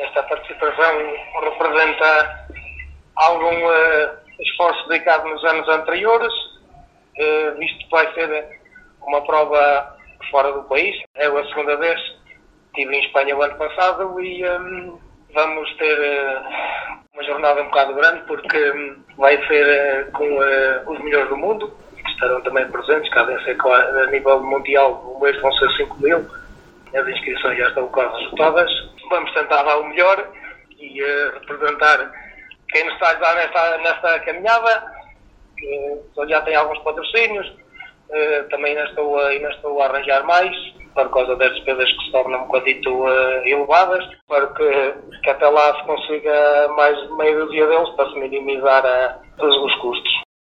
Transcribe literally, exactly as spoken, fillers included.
Esta participação representa algum uh, esforço dedicado nos anos anteriores, uh, visto que vai ser uma prova fora do país. É a segunda vez, estive em Espanha o ano passado e um, vamos ter uh, uma jornada um bocado grande, porque um, vai ser uh, com uh, os melhores do mundo, que estarão também presentes, cá deve ser a nível mundial, o mês vão ser cinco mil, as inscrições já estão quase esgotadas. Vamos tentar dar o melhor e uh, representar quem nos está a ajudar nesta, nesta caminhada, que já tem alguns patrocínios, uh, também ainda estou, a, ainda estou a arranjar mais, por causa das despesas que se tornam um bocadito uh, elevadas, para que, que até lá se consiga mais meia dúzia deles para se minimizar a, todos os custos.